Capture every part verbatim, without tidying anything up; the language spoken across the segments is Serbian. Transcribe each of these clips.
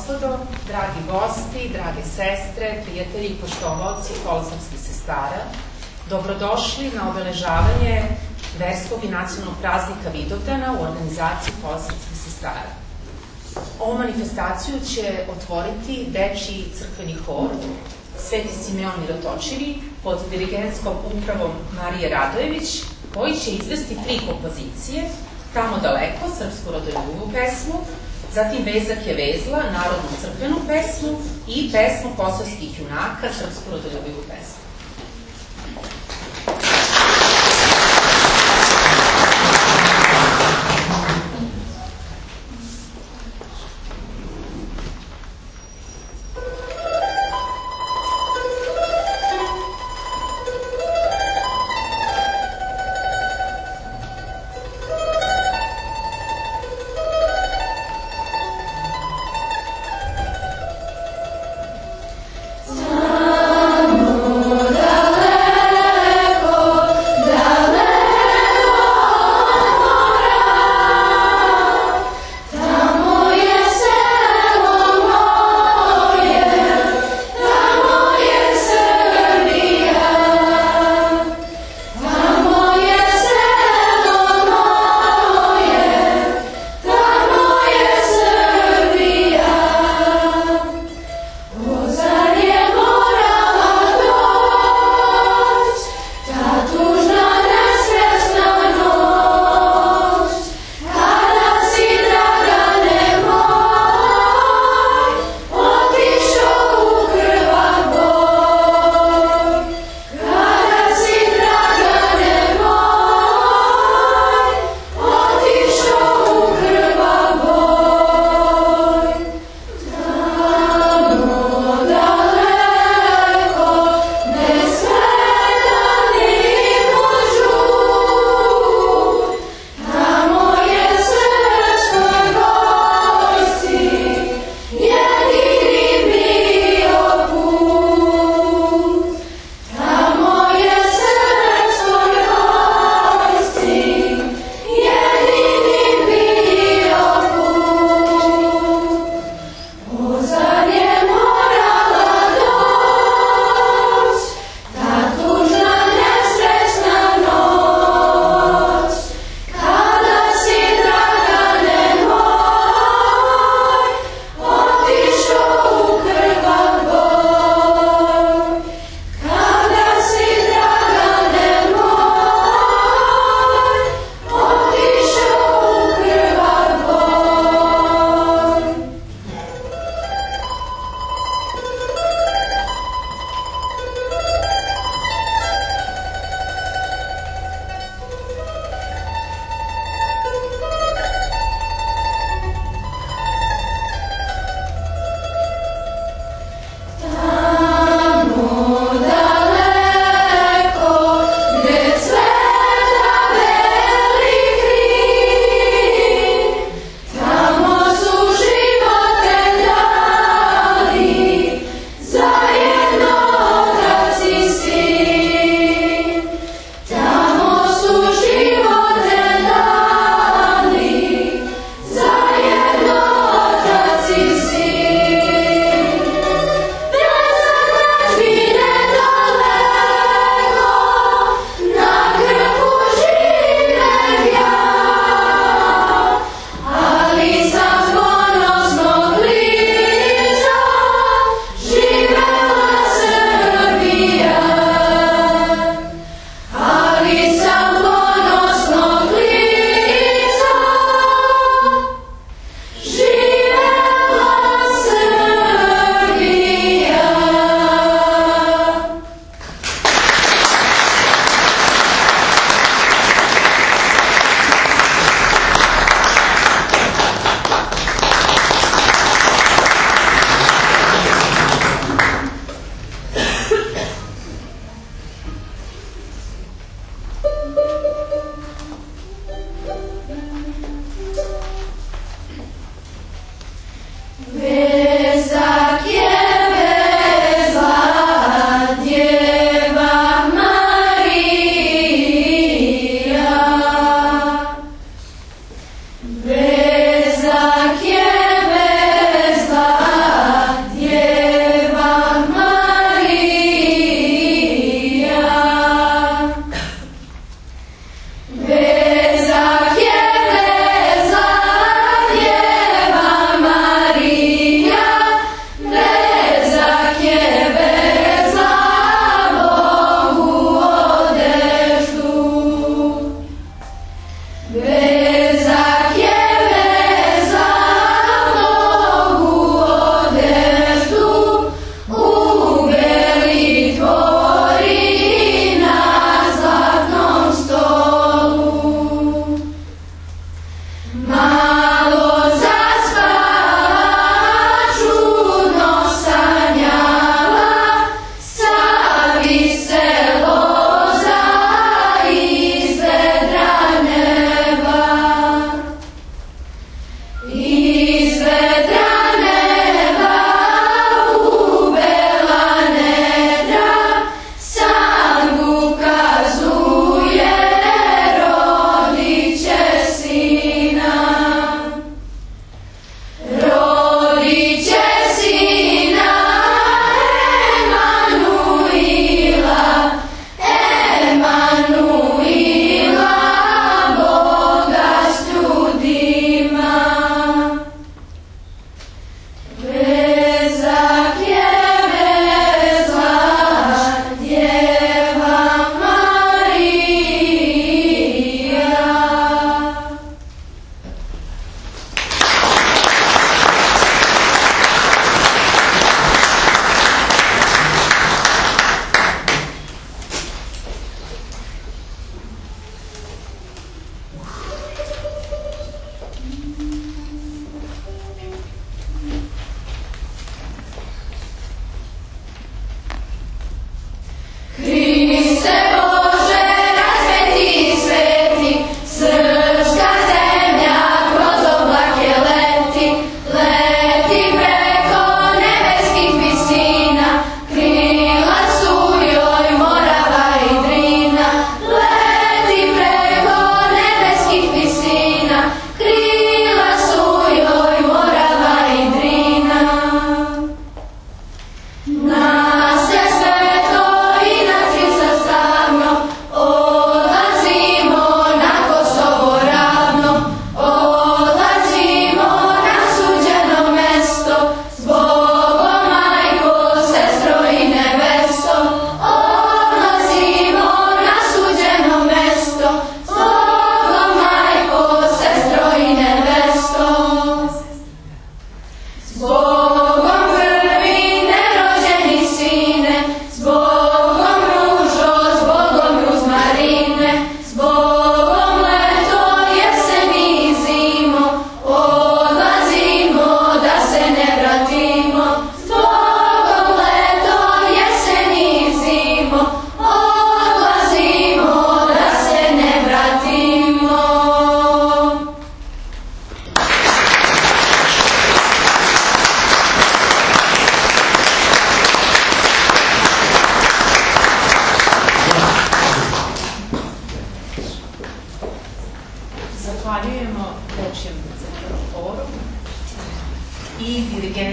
gospodo, dragi gosti, drage sestre, prijatelji i poštovaoci Holosavskih sestara, dobrodošli na obeležavanje verskog i nacionalnog praznika Vidovdana u organizaciji Holosavskih sestara. Ovu manifestaciju će otvoriti dečiji crkveni hor Sveti Simeon Mirotočivi pod dirigentskom upravom Marije Radojević, koji će izvesti tri kompozicije: Tamo daleko, srpsku rodoljubivu pesmu, zatim Vezak je vezla, narodnu crkvenu pesmu i pesmu kosovskih junaka, srpsku rodoljubivu pesmu. Tamo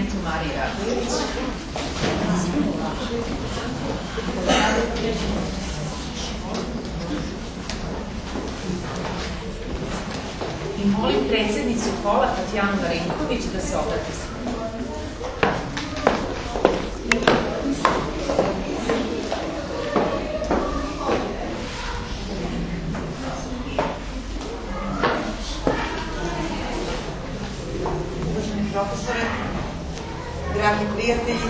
kabinetu Marije Radojević. I molim predsjednicu kola Tatjanu Marinković da se obrati sa mnom. Uvaženi profesore, dragi prijatelji,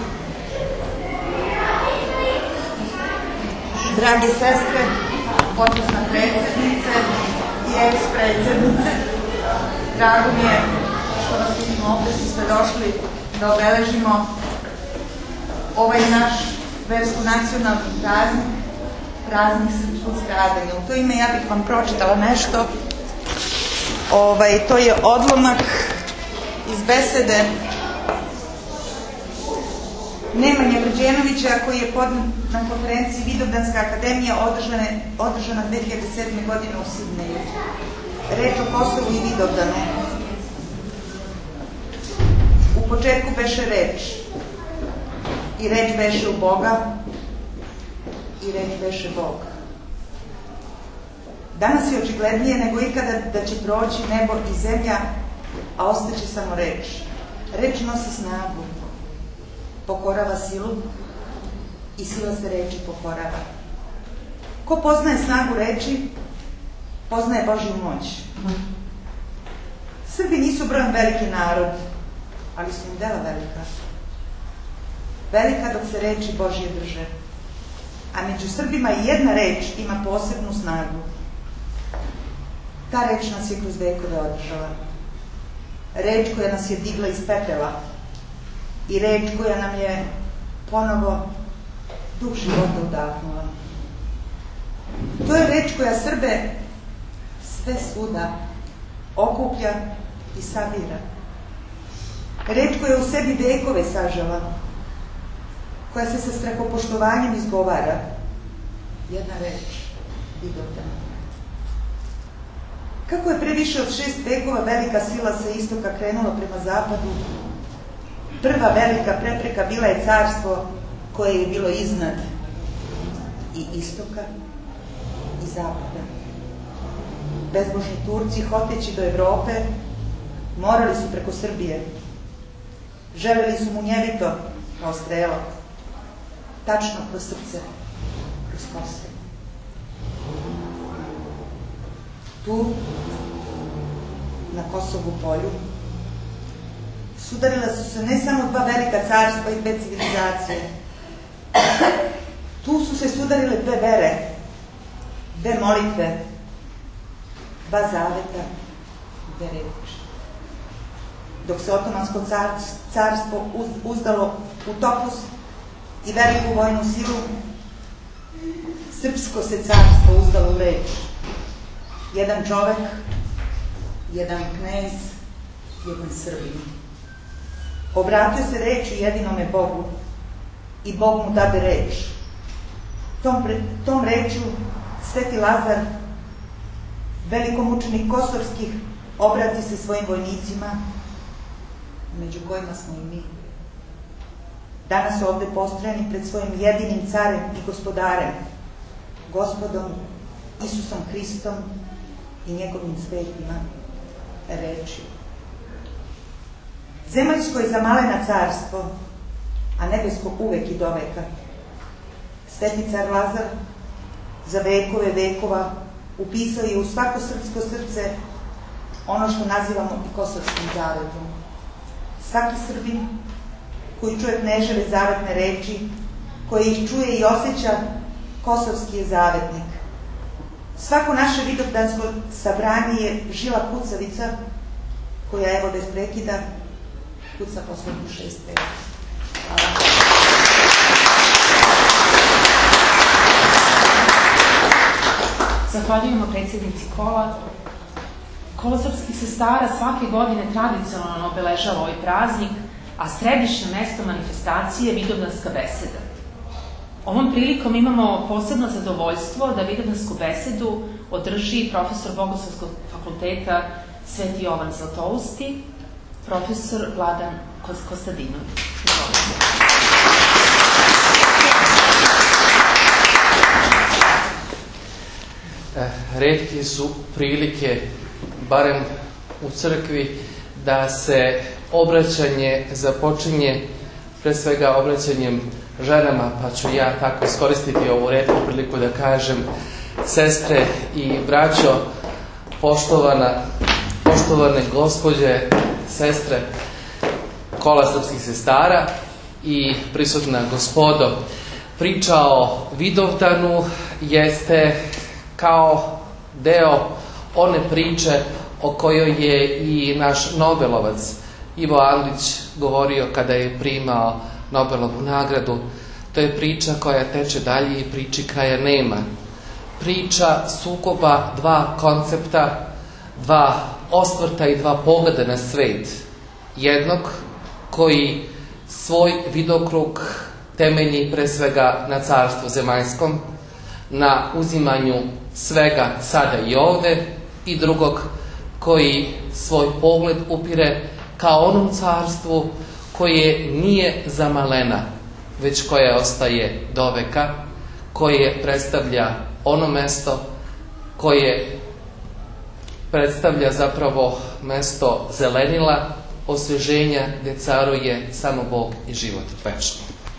drage sestre, počasna predsjednice i eks-predsjednice, drago mi je što vas vidimo ovdje, što ste došli da obeležimo ovaj naš versko-nacionalni praznik, praznik srpskog stradanja. U to ime ja bih vam pročitala nešto. Ovaj, to je odlomak iz besede Nemanje Vrđenovića koji je podnet na konferenciji Vidovdanska akademija održane, održana dve hiljade sedme. godine u Sidneju. Reč o Kosovu i Vidovdanu. U početku beše reč, i reč beše u Boga, i reč beše Bog. Danas je očiglednije nego ikada da će proći nebo i zemlja, a ostaće samo reč. Reč nosi snagu, pokorava silu i sila se reči pokorava. Ko poznaje snagu reči, poznaje Božju moć. Srbi nisu brojem veliki narod, ali su im dela velika. Velika dok se reči Božje drže. A među Srbima i jedna reč ima posebnu snagu. Ta reč nas je kroz vekove održala. Reč koja nas je digla iz pepela i reč koja nam je ponovo duh života udahnula. To je reč koja Srbe sve svuda okuplja i sabira. Reč koja u sebi vekove sažela, koja se sa strahopoštovanjem izgovara. Jedna reč, Vidovdan. Kako je pre više od šest vekova velika sila sa istoka krenula prema zapadu, prva velika prepreka bila je carstvo koje je bilo iznad i istoka i zapada. Bezbožni Turci, hoteći do Evrope, morali su preko Srbije. Želeli su munjevito kao strela, tačno kroz srce, kroz kosti. Tu, na Kosovu polju, sudarila su se ne samo dva velika carstva i dve civilizacije. Tu su se sudarile dve vere, dve molitve, dva zaveta, dve reči. Dok se Otomansko carstvo uzdalo u topuz i veliku vojnu silu, Srpsko se carstvo uzdalo u reč. Jedan čovek, jedan knez, jedan Srbin. Obratio se reči jedinome Bogu i Bog mu dade reč. Tom, tom reču Sveti Lazar, velikomučenik kosovskih, obrati se svojim vojnicima, među kojima smo i mi. Danas su ovde postrojeni pred svojim jedinim carem i gospodarem, Gospodom Isusom Hristom i njegovim svetima reči. Zemaljsko je za malena carstvo, a nebesko uvek i doveka. Sveti car Lazar za vekove vekova upisao je u svako srpsko srce ono što nazivamo i Kosovskim zavetom. Svaki Srbin koji čuje kneževe zavetne reči, koji ih čuje i osjeća, kosovski je zavetnik. Svako naše vidovdansko sabranje je žila kucavica koja, evo, bez prekida kuca poslednju šest veka. Hvala. Zahvaljujemo predsjednici kola. Kolo srpskih sestara svake godine tradicionalno obeležava ovaj praznik, a središnje mesto manifestacije je Vidovdanska beseda. Ovom prilikom imamo posebno zadovoljstvo da Vidovdansku besedu održi profesor Bogoslovskog fakulteta Sveti Jovan Zlatousti, profesor Vladan Kostadinović. Retke su prilike, barem u crkvi, da se obraćanje započinje pre svega obraćanjem ženama, pa ću ja tako iskoristiti ovu retku priliku da kažem: sestre i braćo, poštovana, poštovane gospođe, sestre Kola srpskih sestara i prisutna gospodo. Priča o Vidovdanu jeste kao deo one priče o kojoj je i naš Nobelovac Ivo Andrić govorio kada je primao Nobelovu nagradu. To je priča koja teče dalje i priči kraja nema. Priča sukoba dva koncepta, dva osvrta i dva pogleda na svet. Jednog koji svoj vidokrug temelji pre svega na carstvu zemaljskom, na uzimanju svega sada i ovde, i drugog koji svoj pogled upire ka onom carstvu koje nije za malena, već koje ostaje do veka, koje predstavlja ono mesto koje predstavlja zapravo mesto zelenila, osveženja, gde caruje samo Bog i život večni.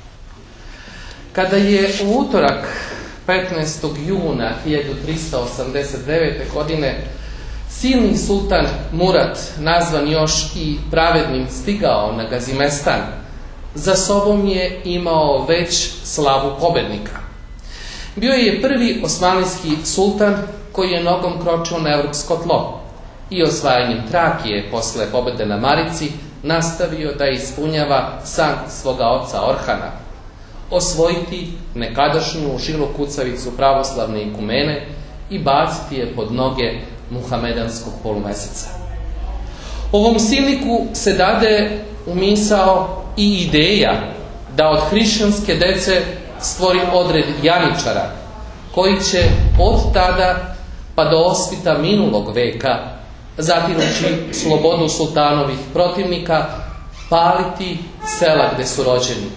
Kada je u utorak petnaestog juna hiljadu trista osamdeset devete. godine silni sultan Murat, nazvan još i pravednim, stigao na Gazimestan, za sobom je imao već slavu pobednika. Bio je prvi osmanlijski sultan koji je nogom kročio na evropsko tlo i osvajanjem Trakije posle pobede na Marici nastavio da ispunjava san svoga oca Orhana: osvojiti nekadašnju žilu kucavicu pravoslavne ikumene i baciti je pod noge muhamedanskog polumeseca. Ovom silniku se dade umisao i ideja da od hrišćanske dece stvori odred janičara, koji će od tada pa do osvita minulog veka, zatirući slobodu sultanovih protivnika, paliti sela gde su rođeni.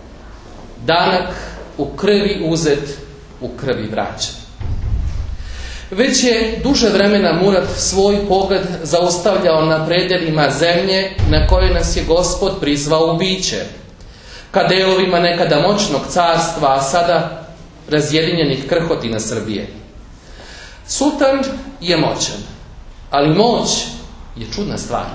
Danak u krvi uzet, u krvi vraćan. Već je duže vremena Murat svoj pogled zaustavljao na predelima zemlje na kojoj nas je Gospod prizvao u biće, ka delovima nekada moćnog carstva, a sada razjedinjenih krhotina Srbije. Sultan je moćan, ali moć je čudna stvar.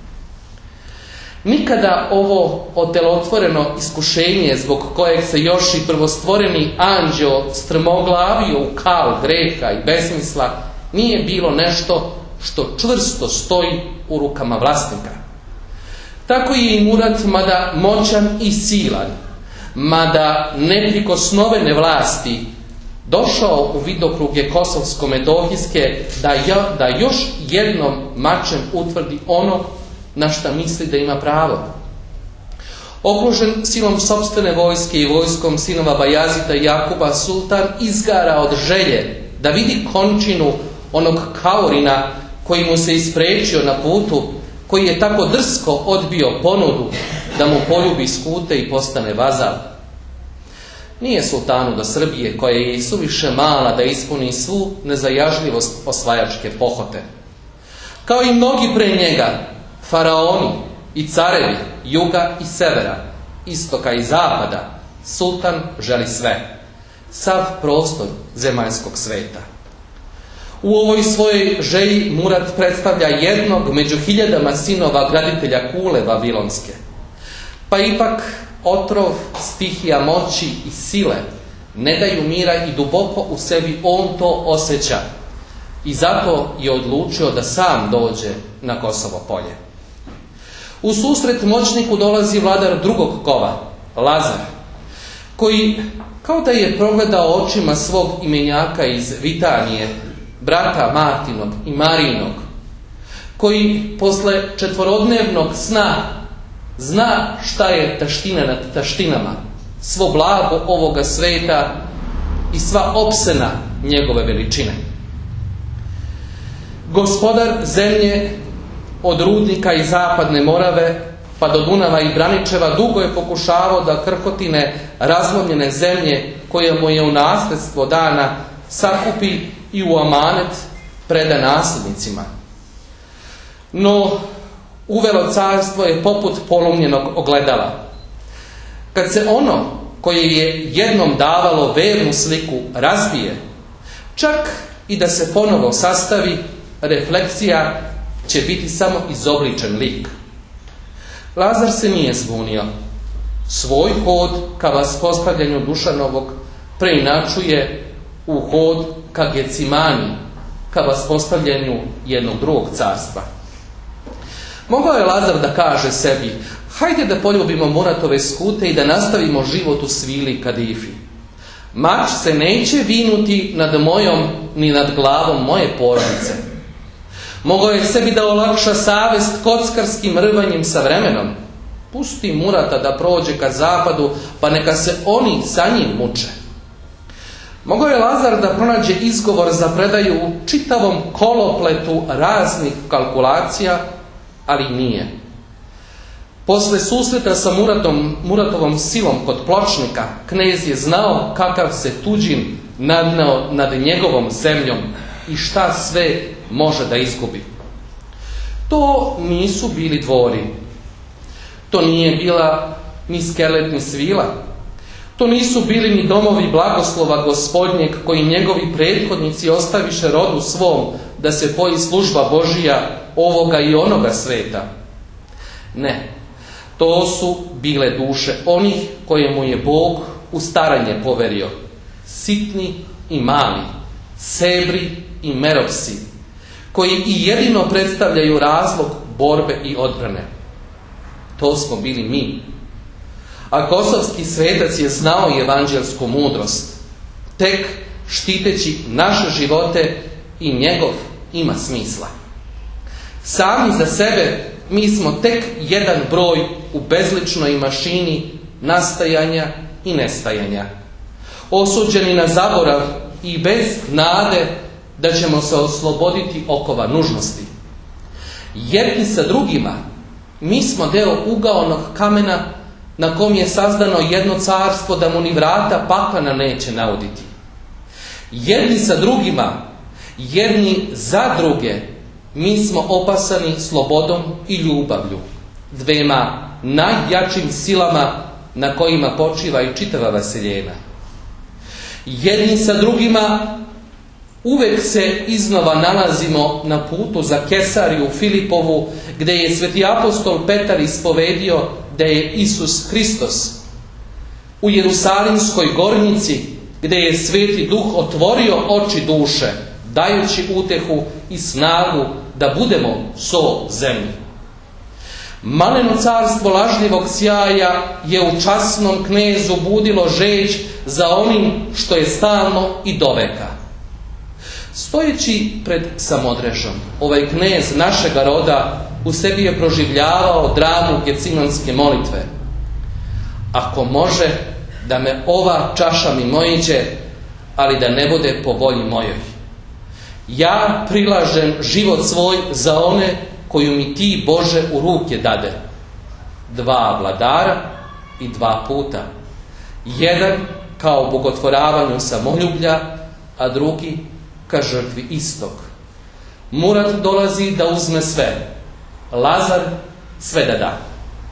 Nikada ovo otelotvoreno iskušenje zbog kojeg se još i prvostvoreni anđeo strmoglavio u kal greha i besmisla nije bilo nešto što čvrsto stoji u rukama vlasnika. Tako je i Murat, mada moćan i silan, mada neprikosnovene vlasti, došao u vidokruge kosovsko-metohijske da, ja, da još jednom mačem utvrdi ono na šta misli da ima pravo. Okružen silom sopstvene vojske i vojskom sinova Bajazita i Jakuba, sultan izgara od želje da vidi končinu onog Kaurina koji mu se isprečio na putu, koji je tako drsko odbio ponudu da mu poljubi skute i postane vazal. Nije sultanu do Srbije, koja je i suviše mala da ispuni svu nezajažljivost osvajačke pohote. Kao i mnogi pre njega, faraoni i carevi juga i severa, istoka i zapada, sultan želi sve, sav prostor zemaljskog sveta. U ovoj svojoj želji Murat predstavlja jednog među hiljadama sinova graditelja kule Vavilonske. Pa ipak otrov, stihija moći i sile ne daju mira i duboko u sebi on to osjeća i zato je odlučio da sam dođe na Kosovo polje. U susret moćniku dolazi vladar drugog kova, Lazar, koji kao da je progledao očima svog imenjaka iz Vitanije, brata Martinog i Marinog, koji posle četvorodnevnog sna zna šta je taština nad taštinama, svo blago ovoga sveta i sva opsena njegove veličine. Gospodar zemlje od Rudnika i Zapadne Morave pa do Dunava i Braničeva dugo je pokušavao da krhotine razlomljene zemlje koje mu je u nasljedstvo dana sakupi i u amanet preda nasljednicima. No, uvelo carstvo je poput polomljenog ogledala. Kad se ono koje je jednom davalo vernu sliku razbije, čak i da se ponovo sastavi, refleksija će biti samo izobličen lik. Lazar se nije zbunio. Svoj hod ka vaspostavljanju Dušanovog preinačuje u hod ka Gecimani, ka vaspostavljanju jednog drugog carstva. Mogao je Lazar da kaže sebi: hajde da poljubimo Muratove skute i da nastavimo život u svili kadifi. Mač se neće vinuti nad mojom ni nad glavom moje porodice. Mogao je sebi da olakša savest kockarskim rvanjem sa vremenom. Pusti Murata da prođe ka zapadu, pa neka se oni sa njim muče. Mogao je Lazar da pronađe izgovor za predaju u čitavom kolopletu raznih kalkulacija, ali nije. Posle susreta sa Muratom, Muratovom silom kod pločnika, knez je znao kakav se tuđin nadneo nad njegovom zemljom i šta sve može da izgubi. To nisu bili dvori. To nije bila ni Skelet ni Svila. To nisu bili ni domovi blagoslova Gospodnjeg koji njegovi prethodnici ostaviše rodu svom da se poji služba Božija ovoga i onoga sveta. Ne, to su bile duše onih koje mu je Bog u staranje poverio. Sitni i mali, sebri i meropsi, koji i jedino predstavljaju razlog borbe i odbrane. To smo bili mi. A kosovski svetac je znao evanđelsku mudrost. Tek štiteći naše živote i njegov ima smisla. Sami za sebe mi smo tek jedan broj u bezličnoj mašini nastajanja i nestajanja. Osuđeni na zaborav i bez nade da ćemo se osloboditi okova nužnosti. Jedni sa drugima mi smo deo ugaonog kamena na kom je sazdano jedno carstvo da mu ni vrata paklana neće nauditi. Jedni sa drugima, jedni za druge, mi smo opasani slobodom i ljubavlju, dvema najjačim silama na kojima počiva i čitava vaseljena. Jedni sa drugima uvek se iznova nalazimo na putu za Kesariju Filipovu, gde je sveti apostol Petar ispovedio da je Isus Hristos. U Jerusalimskoj gornjici, gde je Sveti Duh otvorio oči duše, dajući utehu i snagu da budemo so zemlji. Maleno carstvo lažljivog sjaja je u časnom knezu budilo žeđ za onim što je stalno i doveka. Stojeći pred Samodrežom, ovaj knez našega roda u sebi je proživljavao dramu gecimanske molitve. Ako može, da me ova čaša mimoiđe, ali da ne bude po volji mojoj. Ja prilažem život svoj za one koju mi ti, Bože, u ruke dade. Dva vladara i dva puta. Jedan kao bogotvoravanju samoljublja, a drugi ka žrtvi istog. Murat dolazi da uzme sve. Lazar sve da da.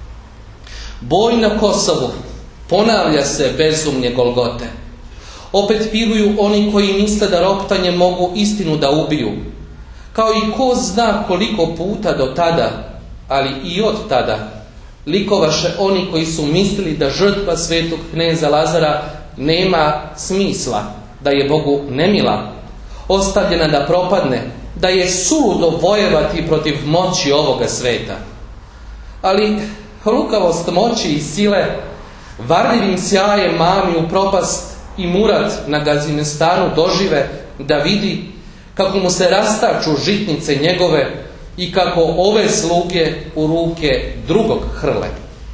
Boj na Kosovu ponavlja se bezumlje Golgote. Opet piruju oni koji misle da roptanjem mogu istinu da ubiju. Kao i ko zna koliko puta do tada, ali i od tada, likovaše oni koji su mislili da žrtva svetog kneza Lazara nema smisla, da je Bogu nemila, ostavljena da propadne, da je suludo vojevati protiv moći ovoga sveta. Ali lukavost moći i sile varljivim sjajem mami u propast i Murat na Gazimestanu dožive da vidi kako mu se rastaču žitnice njegove i kako ove sluge u ruke drugog hrle.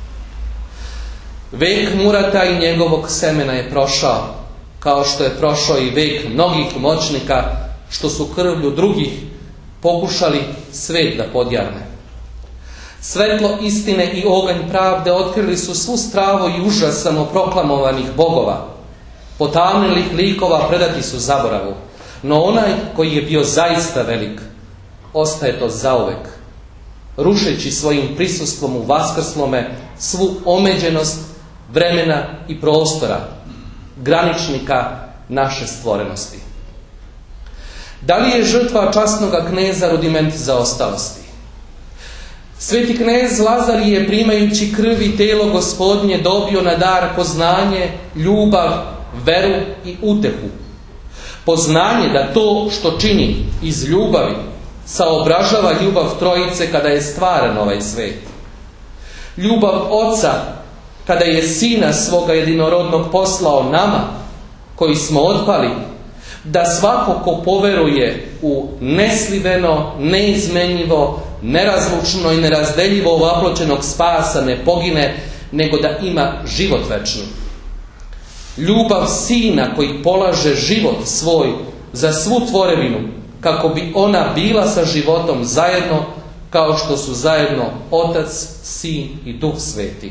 Vek Murata i njegovog semena je prošao, kao što je prošao i vek mnogih moćnika što su krvlju drugih pokušali svet da podjarne. Svetlo istine i oganj pravde otkrili su svu stravu i užas samoproklamovanih bogova. Potamnilih likova predati su zaboravu, no onaj koji je bio zaista velik, ostaje to zauvek, rušeći svojim prisustvom u vaskrslome svu omeđenost vremena i prostora, graničnika naše stvorenosti. Da li je žrtva časnoga kneza rudiment zaostalosti? Sveti knez Lazar je, primajući krv i telo Gospodnje, dobio na dar poznanje, ljubav, veru i utehu. Poznanje da to što čini iz ljubavi saobražava ljubav Trojice kada je stvaran ovaj svet. Ljubav Oca kada je Sina svoga jedinorodnog poslao nama, koji smo otpali, da svako ko poveruje u nesliveno, neizmenjivo, nerazlučno i nerazdeljivo ovaploćenog spasa ne pogine, nego da ima život večni. Ljubav Sina koji polaže život svoj za svu tvorevinu, kako bi ona bila sa životom zajedno, kao što su zajedno Otac, Sin i Duh Sveti.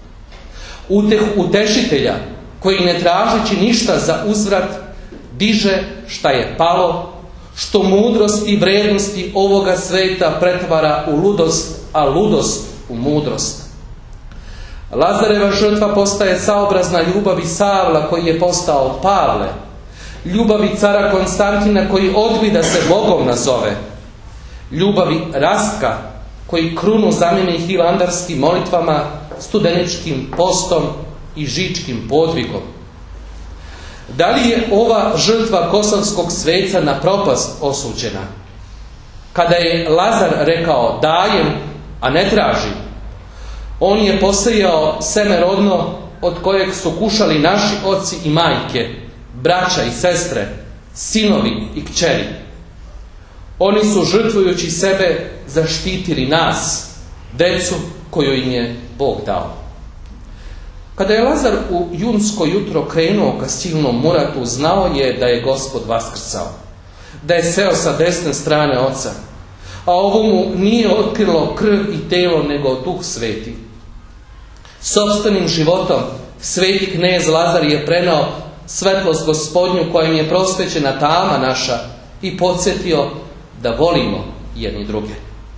Uteh utešitelja koji, ne tražeći ništa za uzvrat, diže šta je palo, što mudrost i vrednosti ovoga sveta pretvara u ludost, a ludost u mudrost. Lazareva žrtva postaje saobrazna ljubavi Savla koji je postao Pavle, ljubavi cara Konstantina koji odbi da se Bogom nazove, ljubavi Rastka koji krunu zamijeni hilandarskim molitvama, studeničkim postom i žičkim podvigom. Da li je ova žrtva kosovskog sveca na propast osuđena? Kada je Lazar rekao dajem, a ne tražim, on je posejao seme rodno od kojeg su kušali naši oci i majke, braća i sestre, sinovi i kćeri. Oni su, žrtvujući sebe, zaštitili nas, decu koju im je Bog dao. Kada je Lazar u junsko jutro krenuo ka silnom muratu, znao je da je Gospod vaskrsao, da je seo sa desne strane Oca, a ovo mu nije otkrilo krv i telo, nego Duh Sveti. Sopstvenim životom sveti knez Lazar je prenao svetlost Gospodnju kojim je prosvećena tama naša i podsjetio da volimo jedni druge.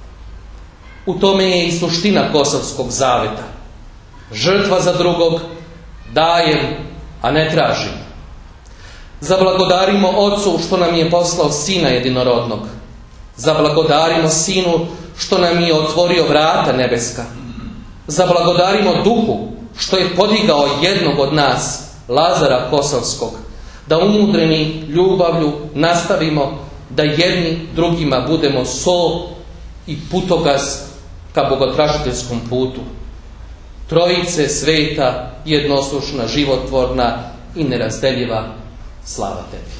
U tome je i suština Kosovskog zaveta. Žrtva za drugog, dajem, a ne tražim. Zablagodarimo Ocu što nam je poslao Sina jedinorodnog. Zablagodarimo Sinu što nam je otvorio vrata nebeska. Zablagodarimo Duhu što je podigao jednog od nas, Lazara Kosovskog, da umudreni ljubavlju nastavimo da jedni drugima budemo sol i putokaz ka bogotražiteljskom putu. Trojice sveta, jednoslušna, životvorna i nerazdeljiva, slava tebi.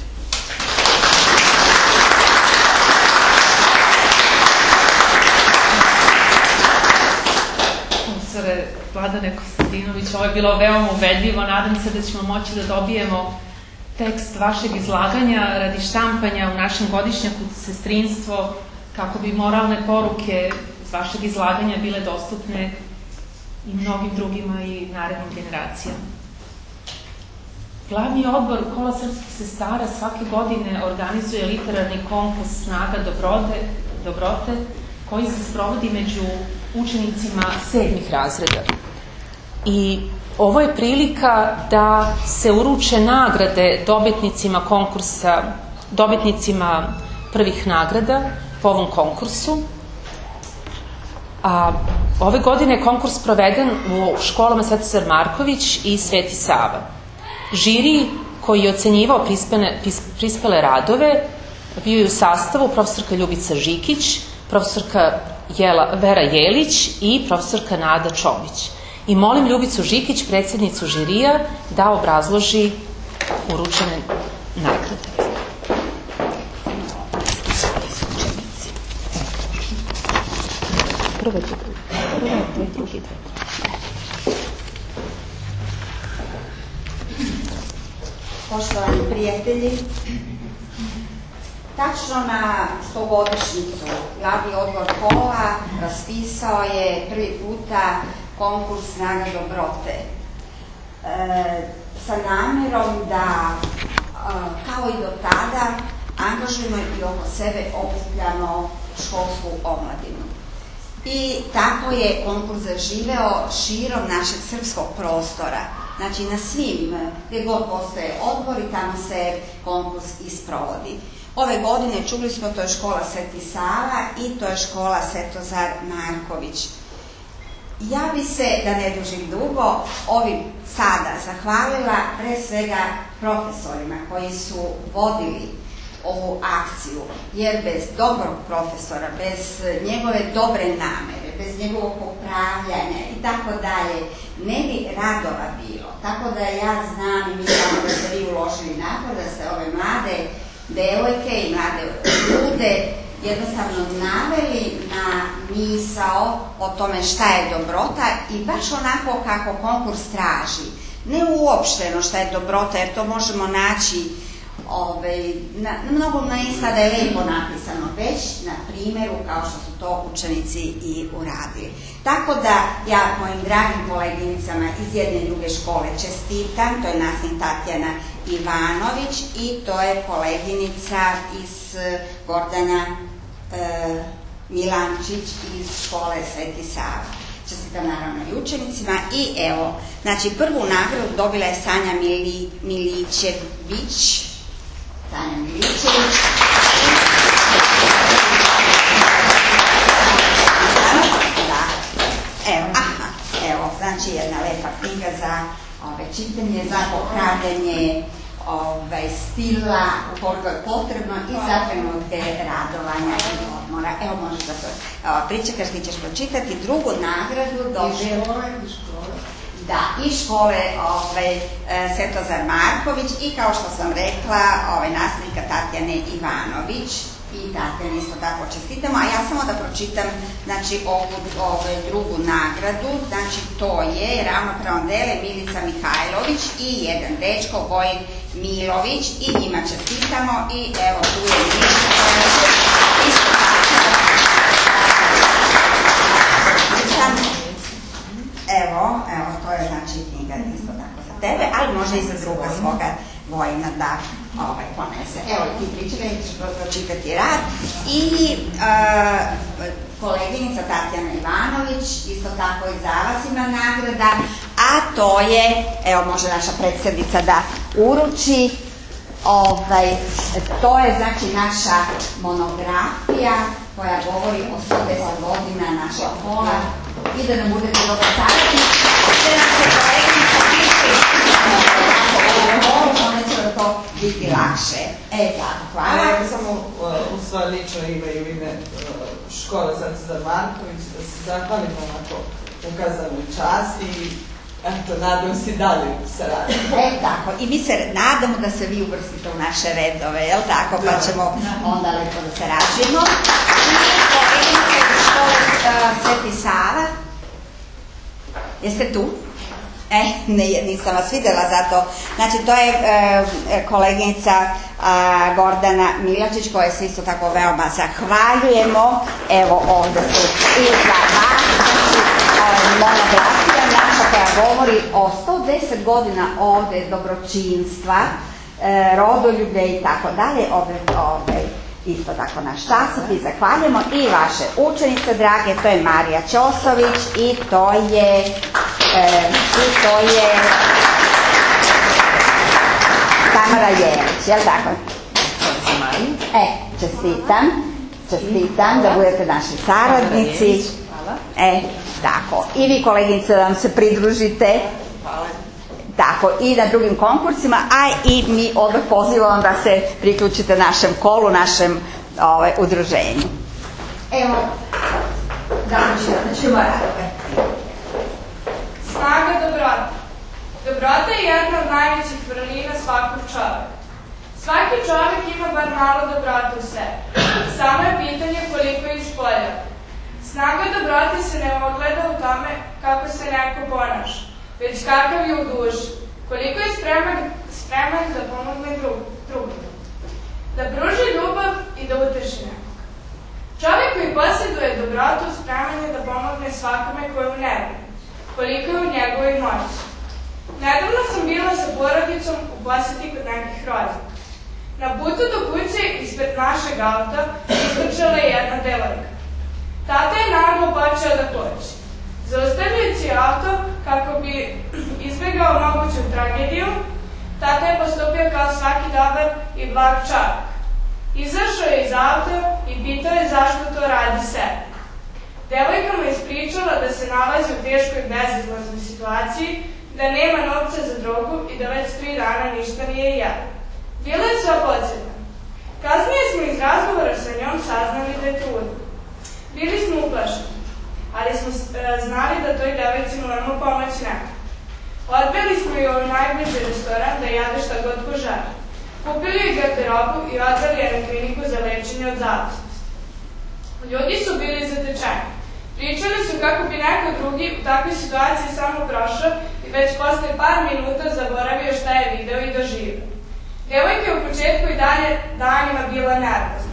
Profesore Vladane Konstantinović, ovo je bilo veoma ubedljivo. Nadam se da ćemo moći da dobijemo tekst vašeg izlaganja radi štampanja u našem godišnjaku Sestrinstvo, kako bi moralne poruke iz vašeg izlaganja bile dostupne i mnogim drugima i narednim generacijama. Glavni odbor Kola srpskih sestara svake godine organizuje literarni konkurs Snaga dobrote, dobrote koji se sprovodi među učenicima sedmih razreda. I ovo je prilika da se uruče nagrade dobitnicima konkursa, dobitnicima prvih nagrada po ovom konkursu. A ove godine je konkurs proveden u školama Svetozar Marković i Sveti Sava. Žiri koji je ocenjivao prispene, prispele radove bio je u sastavu profesorka Ljubica Žikić, profesorka Jela, Vera Jelić i profesorka Nada Čomić. I molim Ljubicu Žikić, predsjednicu žirija, da obrazloži uručene nagrade. Prve, prve, prve, drugi, Poštovani prijatelji, Tačno na stogodišnjicu Glavni odbor kola raspisao je prvi puta konkurs Snaga dobrote sa namjerom da, kao i do tada, angažujemo i oko sebe okupljamo školsku omladinu. I tako je konkurs zaživeo širom našeg srpskog prostora. Znači na svim, gdje god postoje odbori, tamo se konkurs isprovodi. Ove godine čuli smo, to je škola Sveti Sava i to je škola Svetozar Marković. Ja bi se, da ne dužim dugo, ovim sada zahvalila pre svega profesorima koji su vodili ovu akciju, jer bez dobrog profesora, bez njegove dobre namere, bez njegovog upravljanja i tako dalje, ne bi radova bilo. Tako da ja znam i mi znamo da ste vi uložili napor, da ste ove mlade devojke i mlade ljude jednostavno naveli na misao o tome šta je dobrota i baš onako kako konkurs traži. Ne uopšteno šta je dobrota, jer to možemo naći Ove, na, na mnogo mesta da je lijepo napisano, već na primjeru kao što su to učenici i uradili. Tako da ja mojim dragim koleginicama iz jedne i druge škole čestitam, to je nastavnik Tatjana Ivanović i to je koleginica iz Gordana e, Milančić iz škole Sveti Sava. Čestitam naravno i učenicima i evo, znači prvu nagradu dobila je Sanja Mili, Milićević. Sanja Milićević. Da. Evo, aha, evo, znači jedna lepa knjiga za ove, čitanje, za popravljanje ove, stila, ukoliko je potrebno i za trenutke radovanja i odmora. Evo, možeš da to pričekaš, ti ćeš pročitati. Drugu nagradu dobila Da, i škole ovaj, Svetozar Marković i kao što sam rekla ovaj, nastavnika Tatjane Ivanović i Tatjane isto tako čestitamo, a ja samo da pročitam znači ovu ovaj, drugu nagradu, znači to je ravnopravno dele Milica Mihajlović i jedan dečko Vojin Milović i njima čestitamo i evo tu je Milica isto tako. Evo, evo, to je znači knjiga isto tako za tebe, ali može i za druga svoga Vojina da ovaj, ponese. Evo, ti pričekaj, ćeš pročitati rad. I uh, koleginica Tatjana Ivanović, isto tako i za vas ima nagrada, a to je, evo, može naša predsjednica da uruči, ovaj, to je znači naša monografija koja govori o sto deset godina našeg kola i da nam budete dobro savjetni. Sve naše koleginice piše onda će da to biti lakše. E, tako, hvala. Ja samo u svoje lično ime i u ime škole Svetozar Marković da se zahvalimo na to ukazanoj časti i eto, nadam se dalje se radi. E, tako. I mi se nadamo da se vi uvrstite u naše redove, jel tako? Pa ćemo onda lepo da se rađimo. Sveti Sava. Jeste tu? E, ne, nisam vas vidjela zato. Znači, to je e, koleginica a, Gordana Milačić, koja se isto tako veoma zahvaljujemo. Evo, ovdje su i za vas. Znači, monografija naša koja govori o sto deset godina ovdje dobročinstva, e, rodoljublje i tako dalje. Ovdje, ovdje isto tako naš časopis, zahvaljujemo i vaše učenice drage, to je Marija Ćosović i to je e, i to je Tamara Jelić, jel tako? E, čestitam, čestitam da budete naši saradnici. E, tako. I vi koleginice da vam se pridružite. Hvala. Tako, i na drugim konkursima, a i mi odmah pozivamo da se priključite našem kolu, našem ovaj, udruženju. Evo, da ćemo radove. Snaga dobrota. Dobrota je jedna od najvećih vrlina svakog čoveka. Svaki čovek ima bar malo dobrota u sebi. Samo je pitanje koliko je ispoljava. Snaga dobrote se ne ogleda u tome kako se neko ponaša, već kakav je u duši, koliko je spreman, spreman da pomogne drugom, da pruži ljubav i da uteši nekog. Čovjek koji posjeduje dobrotu spreman je da pomogne svakome koju ne voli, koliko je u njegovoj moći. Nedavno sam bila sa porodicom u posjeti kod nekih rođaka. Na putu do kuće ispred našeg auta istrčala je jedna devojka. Tata je naglo počeo da koči. Zaustavljajući auto kako bi izbjegao moguću tragediju, tata je postupio kao svaki dobar i blag čovjek. Izašao je iz auta i pitao je zašto to radi sebi. Devojka mu je ispričala da se nalazi u teškoj bezizlaznoj situaciji, da nema novca za drogu i da već tri dana ništa nije jela. Bila je sva podsjetna. Kasnije smo iz razgovora sa njom saznali da je trudna. Bili smo uplašeni, ali smo znali da toj devojci moramo pomoći nekako. Odveli smo ju u najbliži restoran da jade šta god poželi. Kupili joj garderobu i odveli je na kliniku za lečenje od zavisnosti. Ljudi su bili zatečeni. Pričali su kako bi neko drugi u takvoj situaciji samo prošao i već posle par minuta zaboravio šta je video i doživio. Devojka je u početku i dalje danima bila nervozna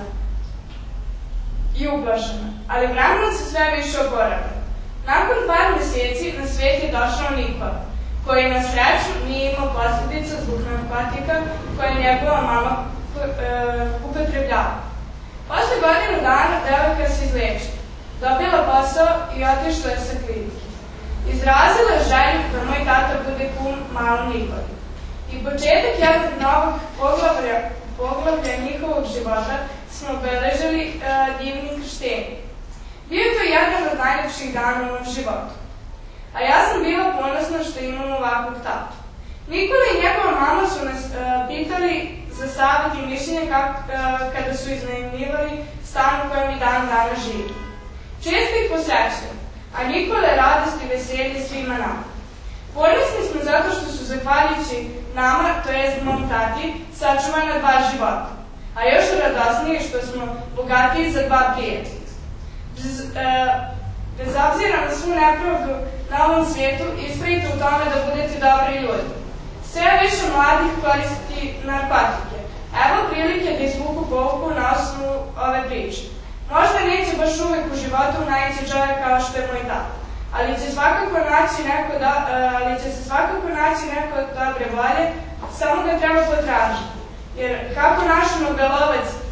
i uplašena, ali vremenom se sve više oporavila. Nakon par meseci na svijet je došao Nikola, koji na sreću nije imao posljedica zbog narkotika koje je njegova mama e, upotrebljava. Posle godinu dana devojka se izlečila, dobila posao i otišla je sa klinike. Izrazila je želju da moj tata bude kum malom Nikoli. I početak jednog novog poglavlja, poglavlja njihovog života smo obeležili e, divnim krštenjem. Bio je to jedan od najljepših dana u mom životu. A ja sam bila ponosna što imam ovakvog tatu. Nikola i njegova mama su nas e, pitali za savjet i mišljenje kak, e, kada su iznajmljivali stan u kojem i dan dana živi. Često ih posećaju, a Nikola je radost i veselje svima nama. Ponosni smo zato što su zahvaljujući nama, to jest mom tati, sačuvana dva života, a još radosnije što smo bogatiji za dva prijatelja. Bez, e, bez obzira na svu nepravdu na ovom svijetu, istrajite u tome da budete dobri ljudi. Sve više mladih koristi narkotike. Evo prilike da izvuku pouku na osnovu ove priče. Možda neće baš uvek u životu naći čovjek kao što je moj tata, ali će svakako naći neko do, ali će se svakako naći neko dobre volje, samo ga treba potražiti. Jer kako naš nobelovac e,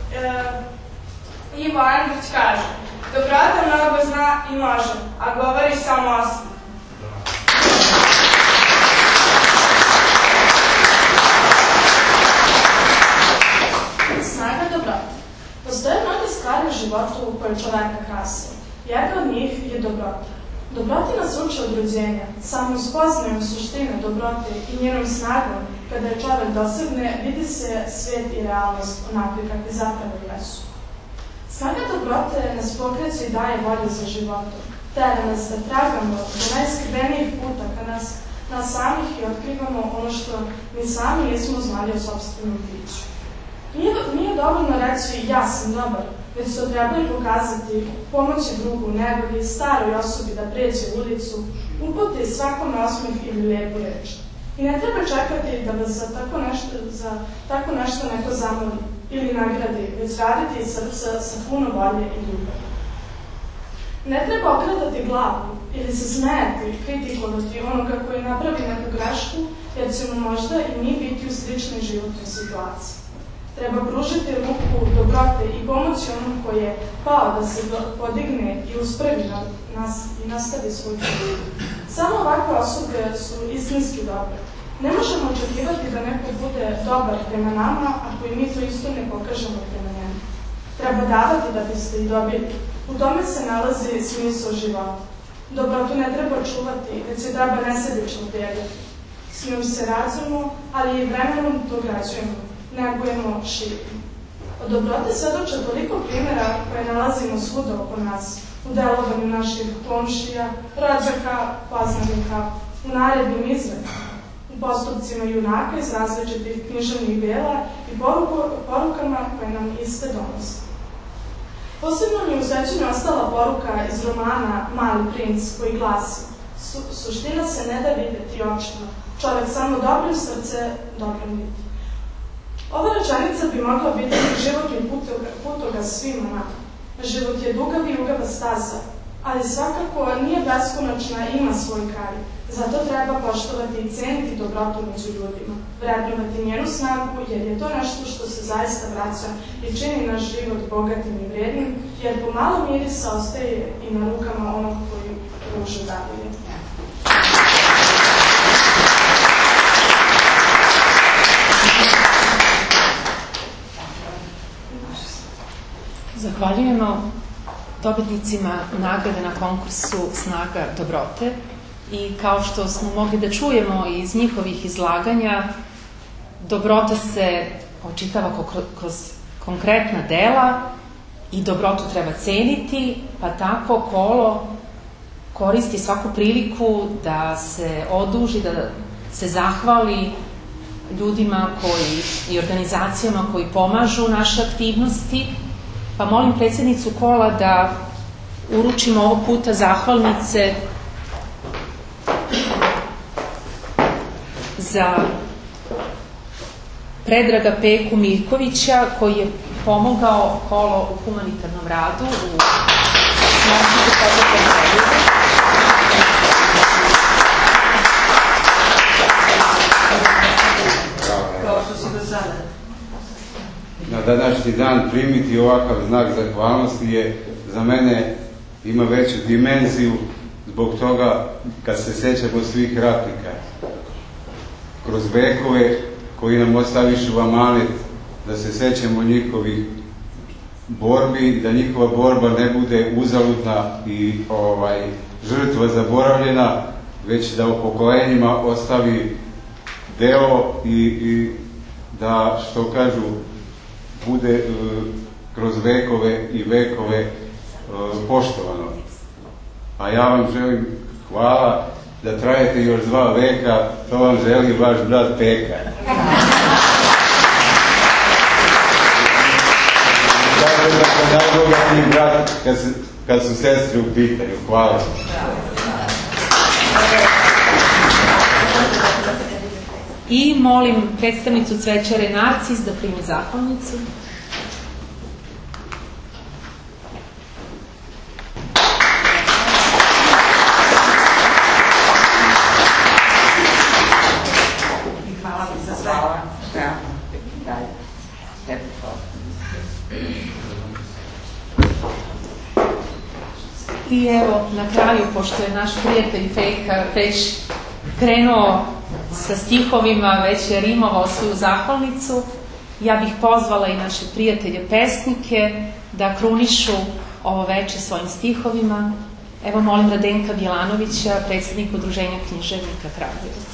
Ivo Andrić kaže, dobrota mnogo zna i može, a govori samo o sebi. Snaga dobrote. Postoje mnoge stvari u životu koje čoveka krase. Jedna od njih je dobrota. Dobrota nas uče od rođenja. Samo spoznajom suštine dobrote i njenom snagom, kada je čovek dosegne, vidi se svijet i realnost onakve kakve zapravo jesu. Snaga dobrote nas pokreće i daje volju za životom. Tera nas da tragamo do najskrivenijih puta ka nas, nas samih i otkrivamo ono što mi sami nismo znali o sopstvenom biću. Nije, nije dovoljno reći ja sam dobar, već se trebali pokazati, pomoći drugu, negoli, staroj osobi da pređe ulicu, uputi svakome osmeh ili lijepu reč. I ne treba čekati da vas za tako nešto, za tako nešto neko zamoli ili nagradi, već raditi iz srca sa puno volje i ljubavi. Ne treba okretati glavu ili se smejati, kritikovati onoga koji napravi neku grešku, jer ćemo možda i mi biti u sličnoj životnoj situaciji. Treba pružiti ruku dobrote i pomoći onom koji je pao da se podigne i uspravi na nas i nastavi svoj put. Samo ovakve osobe su istinski dobre. Ne možemo očekivati da neko bude dobar prema nama ako i mi to isto ne pokažemo prema njemu. Treba davati da biste i dobili. U tome se nalazi smisao života. Dobrotu ne treba čuvati, već se treba nesebično dijeliti. S njom se razumemo, ali i vremenom to građujemo. Negujemo širimo. Od dobrote svedoče toliko primjera koje nalazimo svuda oko nas, u delovanju naših komšija, rođaka, poznanika, u narednim izvedama, u postupcima junaka iz različitih književnih dela i poruku, porukama koje nam iste donose. Posebno mi je u sećanju ostala poruka iz romana Mali princ koji glasi: Su, suština se ne da videti očima, čovek samo dobrim srce dobrim vidi. Ova rečenica bi mogla biti životni putokaz svima nama. Život je dugav i ugava staza, ali svakako nije beskonačna i ima svoj kraj. Zato treba poštovati i ceniti dobrotu među ljudima, vrednovati njenu snagu, jer je to nešto što se zaista vraća i čini naš život bogatim i vrednim, jer pomalo mirisa ostaje i na rukama onog koji ruže daruje. Zahvaljujemo dobitnicima nagrade na konkursu Snaga dobrote i kao što smo mogli da čujemo iz njihovih izlaganja, dobrota se očitava kroz konkretna dela i dobrotu treba ceniti, pa tako Kolo koristi svaku priliku da se oduži, da se zahvali ljudima koji, i organizacijama koji pomažu naše aktivnosti. Pa molim predsjednicu Kola da uručimo ovog puta zahvalnice za Predraga Peku Miljkovića, koji je pomogao Kolo u humanitarnom radu u Markizu Potoka Nedelju. Kao što si do sada. Na današnji dan primiti ovakav znak zahvalnosti je za mene ima veću dimenziju zbog toga kad se sećamo svih ratnika kroz vekove koji nam ostavišu amanet, da se sećamo njihovih borbi, da njihova borba ne bude uzaludna i ovaj, žrtva zaboravljena, već da u pokolenjima ostavi deo i, i da, što kažu, bude uh, kroz vekove i vekove uh, poštovano. A ja vam želim hvala da trajete još dva veka, to vam želi vaš brat Peka. Tako da sam najbogatiji brat kad, se, kad su sestre u pitanju. Hvala. I molim predstavnicu Cvećare Narcis da primi zahvalnicu. Hvala vam za sve. I evo, na kraju, pošto je naš prijatelj Peka već krenuo sa stihovima, već je rimovao svoju zahvalnicu, ja bih pozvala i naše prijatelje pesnike da krunišu ovo veče svojim stihovima. Evo molim Radenka Bjelanovića, predsjednika Udruženja književnika Kragujevac.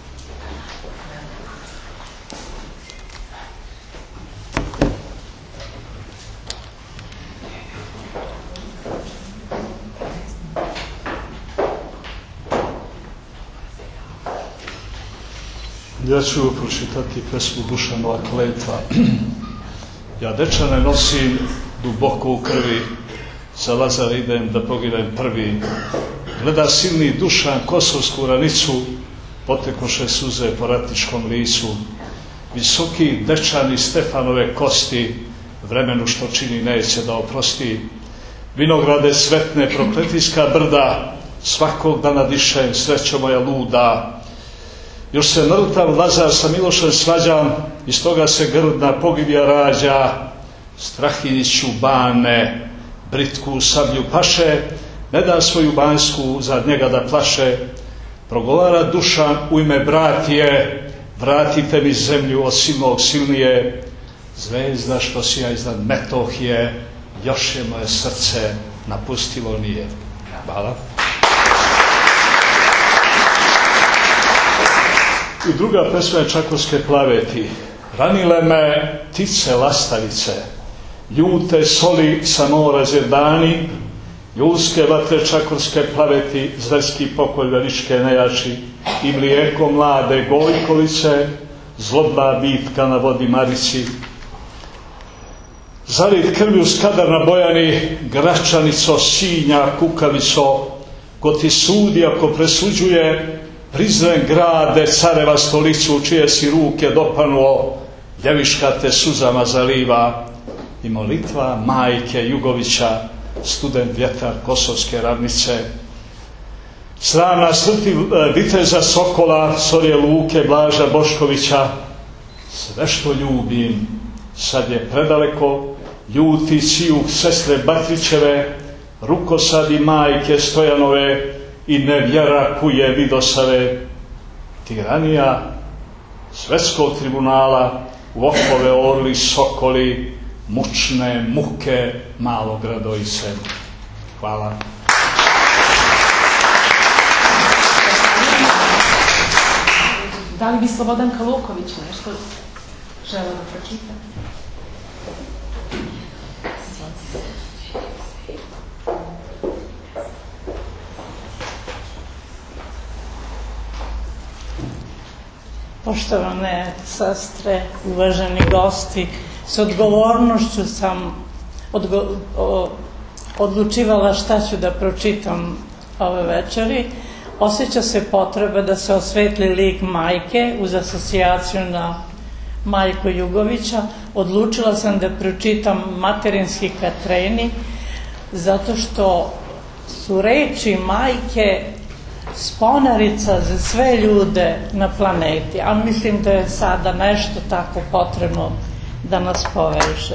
Ja ću pročitati pesmu Dušanova kletva. Ja dečane nosim duboko u krvi, za Lazara idem da poginem prvi. Gleda silni Dušan kosovsku ranicu, potekoše suze po ratničkom licu. Visoki dečani Stefanove kosti, vremenu što čini neće da oprosti. Vinograde svetne, prokletiska brda, svakog dana dišem, srećo moja luda. Još se nrtav Lazar sa Milošem svađam, iz toga se grdna pogibija rađa. Strahiniću bane, britku sablju paše, ne da svoju bansku za njega da plaše. Progovara Dušan u ime bratije, vratite mi zemlju od silnog silnije. Zvezda što sija iznad Metohije, još je moje srce napustilo nije. Hvala. I druga pesma je Čakovske plaveti. Ranile me ptice lastavice, ljute soli sa mora zerdani, ljudske vatre čakovske plaveti, zverski pokolj veličke nejači i mlijeko mlade gojkovice, zlobna bitka na vodi Marici. Zalit krvju skadar na Bojani, Gračanico, Sinja, Kukavico, ko ti sudi ako presuđuje, Prizren grade, careva stolicu, čije si ruke dopanuo, Ljeviška te suzama zaliva i molitva majke Jugovića, student vjetar Kosovske ravnice. Sramna smrti viteza Sokola, Sorje Luke, Blaža Boškovića. Sve što ljubim sad je predaleko, ljuti sijuk sestre Batrićeve, rukosadi majke Stojanove i nevjera kuje Vidosave. Tiranija svetskog tribunala, u okove orli sokoli, mučne muke malog Radojice. Hvala. Da li bi Slobodanka Luković nešto žela da pročita? Poštovane sestre, uvaženi gosti, s odgovornošću sam odgo o, odlučivala šta ću da pročitam ove večeri. Osjeća se potreba da se osvetli lik majke uz asocijaciju na majku Jugovića. Odlučila sam da pročitam materinski Katreni zato što su reči majke sponarica za sve ljude na planeti, a mislim da je sada nešto tako potrebno da nas poveže.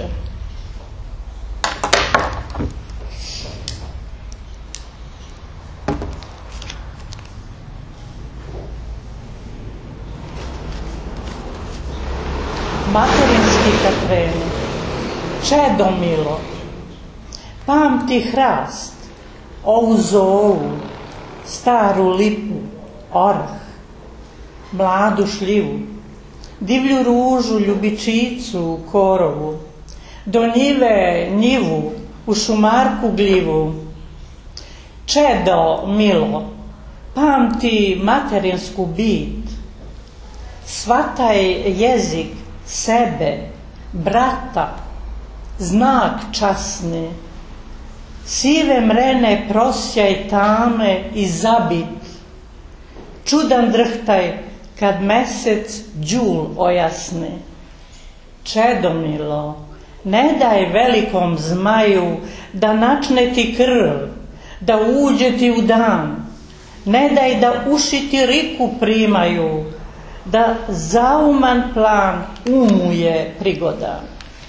Materinski Katreni. Čedo milo, pamti hrast, ovu zovu, staru lipu, orah, mladu šljivu, divlju ružu, ljubičicu u korovu, do njive njivu, u šumarku gljivu. Čedo milo, pamti materinsku bit, svataj jezik sebe, brata, znak časni, sive mrene prosjaj tame i zabit, čudan drhtaj kad mesec đul ojasni. Čedomilo, ne daj velikom zmaju da načne ti krv, da uđe ti u dan, ne daj da uši ti riku primaju, da zauman plan umuje prigodan.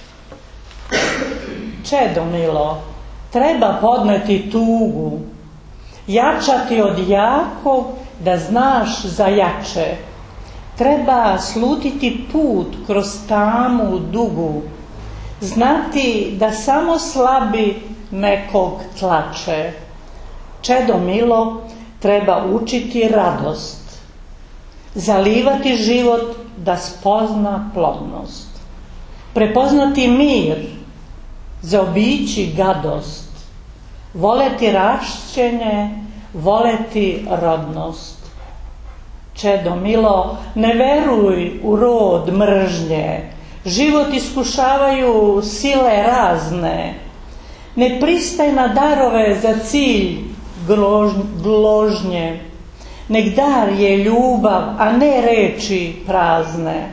Čedomilo, treba podneti tugu, jačati od jakog da znaš za jače. Treba slutiti put kroz tamu dugu, znati da samo slabi nekog tlače. Čedomilo, treba učiti radost, zalivati život da spozna plodnost, prepoznati mir, zaobići gadost, voleti rašćenje, voleti rodnost. Čedomilo, ne veruj u rod mržnje, život iskušavaju sile razne, ne pristaj na darove za cilj gložnje, nek dar je ljubav, a ne reči prazne.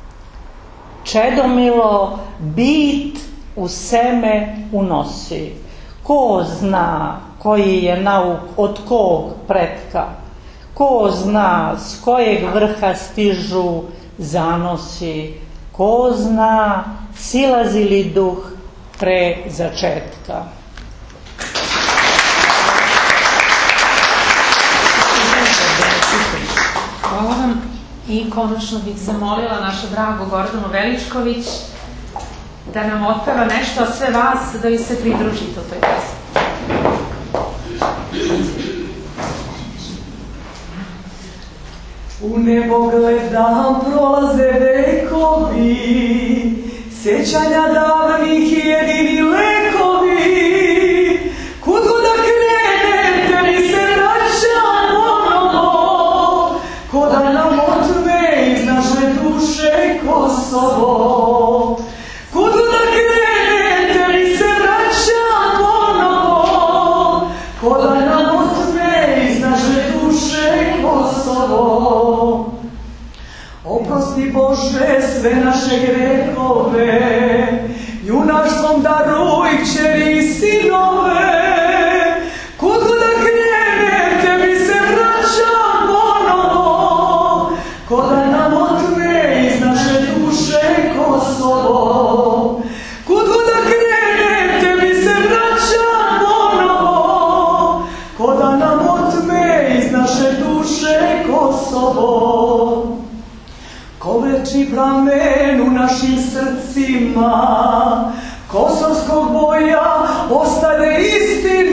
Čedomilo, bit u seme unosi, ko zna koji je nauk od kog pretka, ko zna s kojeg vrha stižu zanosi, ko zna silazi li duh pre začetka. Hvala vam i konačno bih zamolila našu dragu Gordanu Veličković da nam otpeva nešto, a sve vas da vi se pridružite u toj pesmi. U nebo gledam, prolaze vekovi, sećanja davnih jedini lekovi, kud god da krenete mi se vraćam ponovo, ko da nam otme iz naše duše Kosovo. Kud god da krenete mi se vraćam ponovo, ko da nam otme iz naše duše Kosovo. Oprosti Bože sve naše grehove, junaštvom daruj kćeri i sinove. Kud god da krene, tebi se vraćam ponovo, ko da nam otme iz naše duše Kosovo. Kud god da krene, tebi se vraćam ponovo, ko da nam otme iz naše duše Kosovo. Ko večni pramen u našim srcima, kosovskog boja ostane istina.